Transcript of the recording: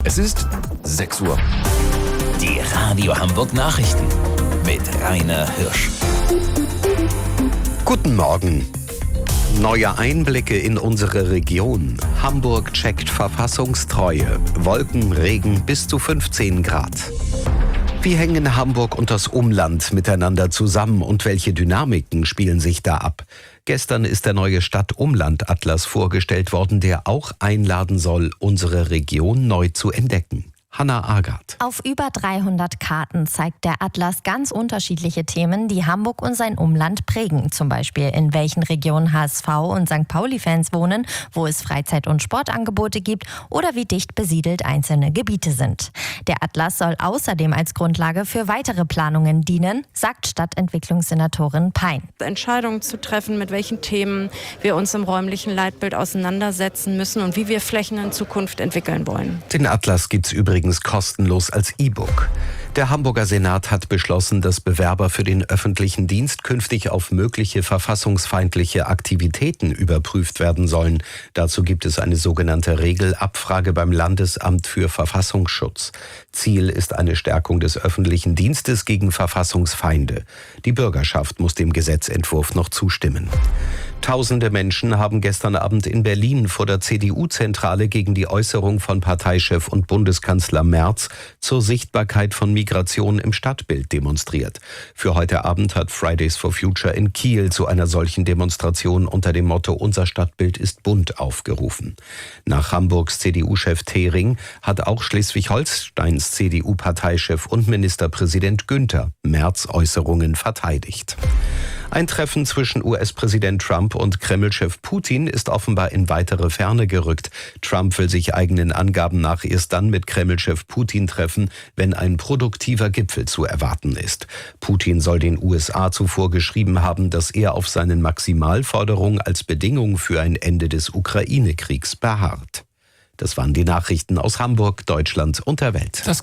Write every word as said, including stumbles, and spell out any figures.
Es ist sechs Uhr. Die Radio Hamburg Nachrichten mit Rainer Hirsch. Guten Morgen. Neue Einblicke in unsere Region. Hamburg checkt Verfassungstreue. Wolken, Regen bis zu fünfzehn Grad. Wie hängen Hamburg und das Umland miteinander zusammen und welche Dynamiken spielen sich da ab? Gestern ist der neue Stadt-Umland-Atlas vorgestellt worden, der auch einladen soll, unsere Region neu zu entdecken. Hanna Agard. Auf über dreihundert Karten zeigt der Atlas ganz unterschiedliche Themen, die Hamburg und sein Umland prägen. Zum Beispiel, in welchen Regionen H S V und Sankt Pauli-Fans wohnen, wo es Freizeit- und Sportangebote gibt oder wie dicht besiedelt einzelne Gebiete sind. Der Atlas soll außerdem als Grundlage für weitere Planungen dienen, sagt Stadtentwicklungssenatorin Pein. Entscheidungen zu treffen, mit welchen Themen wir uns im räumlichen Leitbild auseinandersetzen müssen und wie wir Flächen in Zukunft entwickeln wollen. Den Atlas gibt's übrigens kostenlos als E-Book. Der Hamburger Senat hat beschlossen, dass Bewerber für den öffentlichen Dienst künftig auf mögliche verfassungsfeindliche Aktivitäten überprüft werden sollen. Dazu gibt es eine sogenannte Regelabfrage beim Landesamt für Verfassungsschutz. Ziel ist eine Stärkung des öffentlichen Dienstes gegen Verfassungsfeinde. Die Bürgerschaft muss dem Gesetzentwurf noch zustimmen. Tausende Menschen haben gestern Abend in Berlin vor der C D U-Zentrale gegen die Äußerung von Parteichef und Bundeskanzler Merz zur Sichtbarkeit von Migration im Stadtbild demonstriert. Für heute Abend hat Fridays for Future in Kiel zu einer solchen Demonstration unter dem Motto "Unser Stadtbild ist bunt" aufgerufen. Nach Hamburgs C D U-Chef Thering hat auch Schleswig-Holsteins C D U-Parteichef und Ministerpräsident Günther Merz' Äußerungen verteidigt. Ein Treffen zwischen U S-Präsident Trump und Kreml-Chef Putin ist offenbar in weitere Ferne gerückt. Trump will sich eigenen Angaben nach erst dann mit Kreml-Chef Putin treffen, wenn ein produktiver Gipfel zu erwarten ist. Putin soll den U S A zuvor geschrieben haben, dass er auf seinen Maximalforderungen als Bedingung für ein Ende des Ukraine-Kriegs beharrt. Das waren die Nachrichten aus Hamburg, Deutschland und der Welt. Das